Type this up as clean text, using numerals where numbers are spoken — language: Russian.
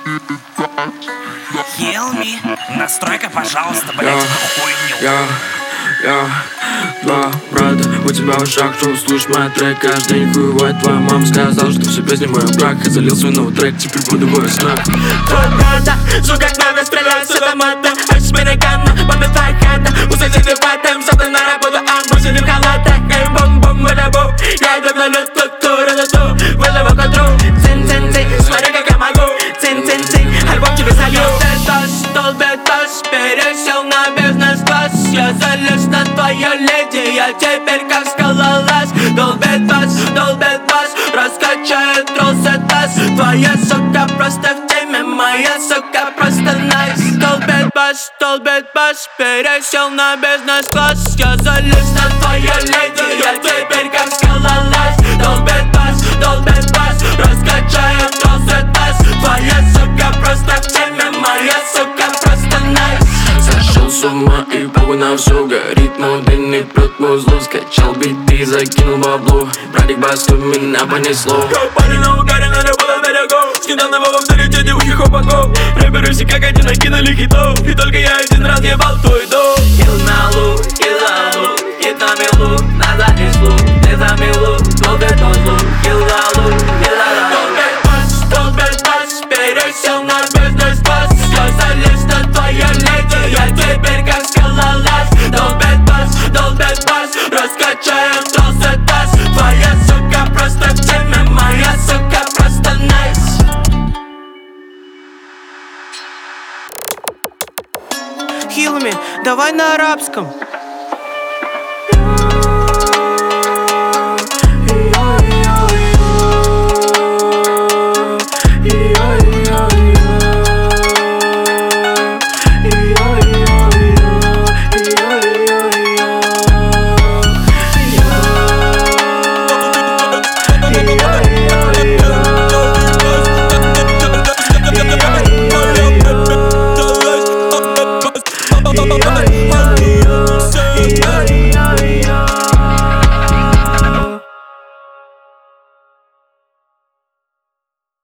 Хелми, настройка, пожалуйста, блять, эту хуйню. Два брата, у тебя в ушах, что слушаешь мой трек каждый день хуевает. Твоя мама сказала, что все песни мой брак. Я залил свой новый трек, теперь буду бой снах. Твой брата, звук как надо стрелять, все там это. Американо, бомбит твоя хата. У соседей файтем, завтра на работу, амбусили в халатах. Эй, бум-бум, бум. Я иду на люту, ту-ра-ду-ту, вылову контру. Цин-цин-цин, смотри, как я могу. Цин-цин-цин, альбом тебе солью. Толбетаж, пересел на бизнес-класс. Я залез на твою леди, я теперь как скалолаз. Долбет бас, раскачает ролл-сет-таз. Твоя сука просто в теме, моя сука просто найс. Толбет бас, пересел на бизнес-класс. Я залез на твою леди, я теперь как скалолаз. Долбет бас, раскачает ролл-сет-таз. Твоя сука просто в теме, моя сука просто найс. Сошел с ума и похуй на всё. Горит модельный прет музлу. Скачал биты, закинул бабло. Братик басту, меня понесло. Парень на угаре, надо было на лягу. С недавнего в авторитете у хип-хопаков. Рэперы все как один накинули хитов. И только я один раз ебал твой дом. Хил на лук, хил на лук, хит на милу, назад не слух, не за милу, долбит он лук. Хил на лук, хил на лук. Долбит бас, пересел на бизнес-класс. Я залез на твою леди, я теперь как скалолаз. Долбит бас, раскачает ролл-сет-таз. Твоя сука просто в теме, моя сука просто найс. Хилми, давай на арабском.